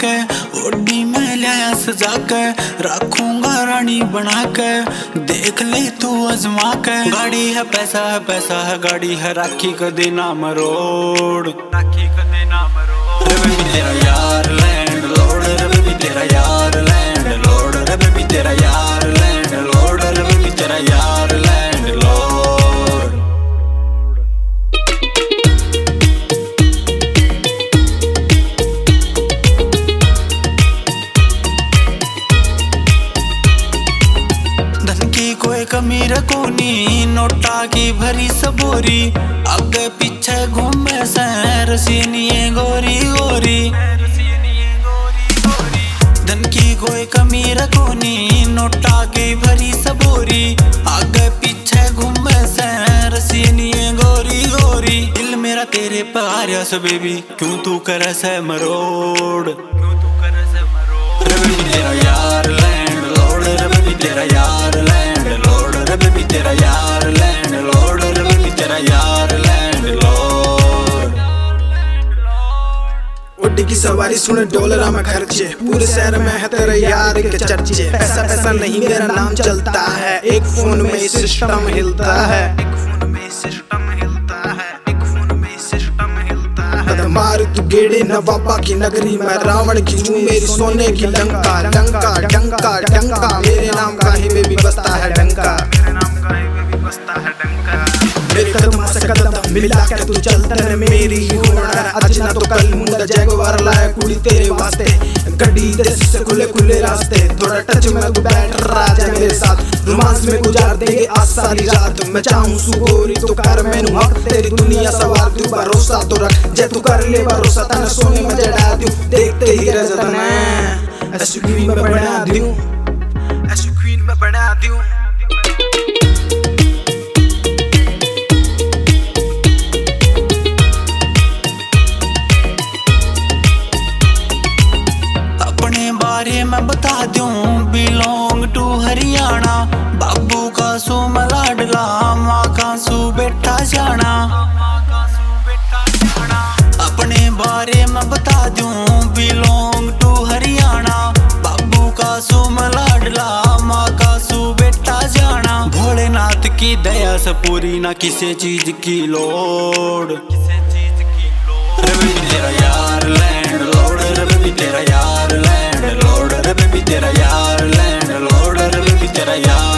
के, ओडी में लाया सजा के, रखूंगा रानी बना के, देख ले तू आजमा के। गाड़ी है पैसा है गाड़ी है, राखी का देना मरोड़, राखी का देना मरोड़। रे बेबी तेरा यार लैंड लॉर्ड, रे बेबी तेरा यार लैंड लॉर्ड, रे बेबी तेरा यार लैंड लॉर्ड, रे बेबी तेरा यार लैंड लॉर्ड। कोई कमी रखोनी, नोटा की भरी सबोरी, आगे पीछे घूमे सैर सीनिए गोरी गोरी। धन की कोई कमी रखोनी, नोटा की भरी सबोरी, आगे पीछे घूमे सैर सीनिए गोरी गोरी। दिल मेरा तेरे पे आ रहा से बेबी, क्यों तू करे से मरोड़, क्यों तू करे से मरोड़। रे बेबी तेरा यार लैंड लॉर्ड, रे बेबी तेरा यार लैंड लॉर्ड, रे बेबी तेरा यार लैंड लॉर्ड, रे बेबी तेरा यार लैंड लॉर्ड। ओडी की सवारी सुन डॉलर में खर्चे, पूरे शहर में है तेरे यार के चर्चे। पैसा नहीं मेरा नाम चलता है, एक फोन में सिस्टम हिलता है, एक फोन में सिस्टम हिलता है, एक फोन में सिस्टम हिलता है। मार तू गेड़े नवाबा की नगरी में, रावण की हूँ मेरी सोने की लंका। डंका डंका डंका मेरे नाम का ही बेबी बसता है डंका, मेरे नाम का ही बेबी बसता है डंका। मेरे कदम से कदम मिला के तू चलता है, मेरी ही होना आज ना तो कल। मुंडा जैगवार लाया कुड़ी तेरे वास्ते, गड्डी देश से खुले खुले रास्ते। थोड़ा टच में तू बैठ राजा मेरे साथ, रोमांस में गुजार देंगे आज सारी रात। मैं चाहूँ सुगोरी तो कर मैनू हक, तेरी दुनिया सवार तू भरोसा तो रख। जे तू कर ले भरोसा तने सोने में जड़ा दूं, देखते ही रह जाता मैं ऐसी क्वीन में बना दूं, ऐसी क्वीन में बना दूं। बारे मैं बता दूं, बिलोंग टू हरियाणा, बाबू का सू मलाडला, माँ का सू बेटा जाना। अपने बारे में बता दूं, बिलोंग टू हरियाणा, बाबू का सू मलाडला, माँ का सू बेटा जाना। भोलेनाथ की दया से पूरी ना किसी चीज की लोड़, किसी चीज की लोड़। रे बेबी तेरा यार लैंड लॉर्ड, रे बेबी तेरा यार लैंड लॉर्ड, रे बेबी तेरा यार लैंड लॉर्ड, रे बेबी तेरा यार